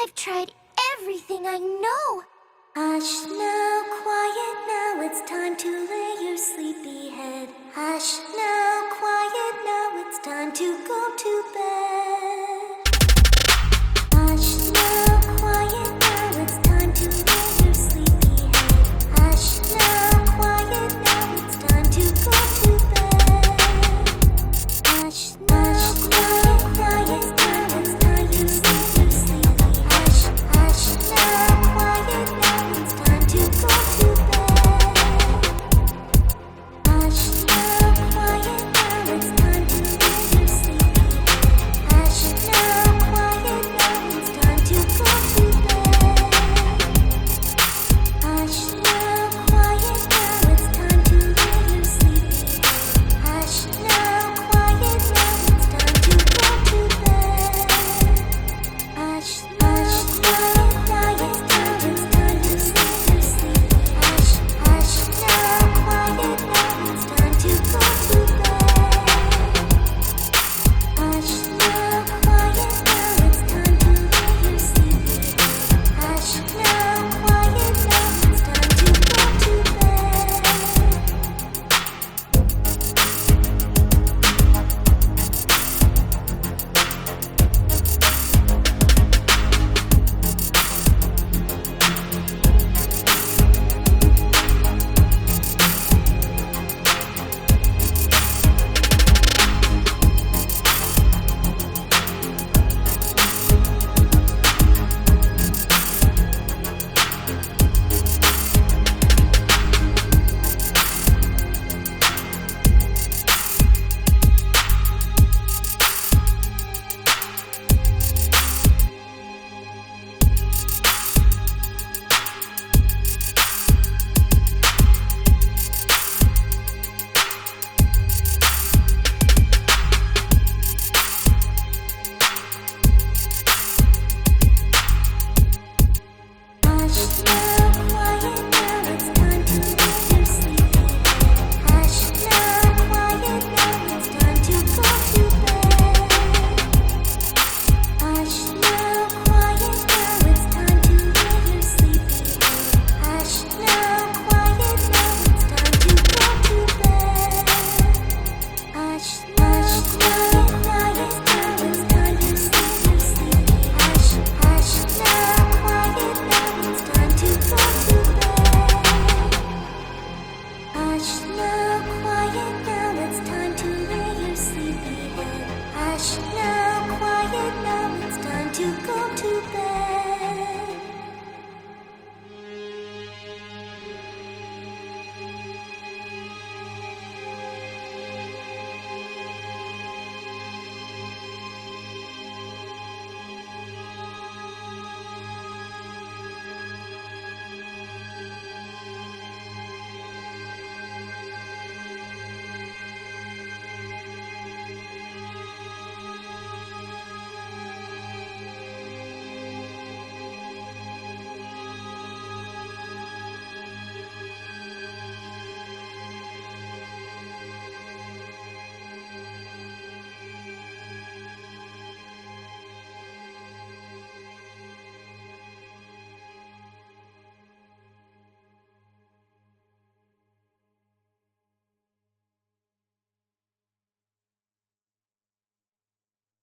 I've tried everything I know. Hush now, quiet now, it's time to lay your sleepy head. Hush now, quiet now, it's time to go to bed. Hush now, quiet now, it's time to lay your sleepy head. Hush now, quiet now, it's time to go to bed. Hush now, quiet now, it's time to lay your sleepy head. Hush, hush now, quiet now, it's time to go to bed. Hush now, quiet now, it's time to lay your sleepy head. Hush now, quiet now, it's time to go to bed. Hush now, quiet now, it's time to lay your sleepy head. Hush now, quiet now, it's time to go to bed. Hush, hush, quiet now, it's time to lay your sleepy head. Hush, hush now, quiet now, it's time to go to bed. Hush now, quiet now, it's time to lay your sleepy head. Hush now, quiet now, it's time to go to bed. Hush now, quiet now, it's time to lay your sleepy head. Hush now, quiet now, it's time to go to bed. Hush now, quiet now, it's time to lay your sleepy head. Hush now, quiet now, it's time to go to bed. Hush now, quiet now, it's time to lay your sleepy head. Hush, hush now, quiet now, it's time to go to bed. Hush now, quiet now, it's time to lay your sleepy head. Hush now, quiet now, it's time to go to bed.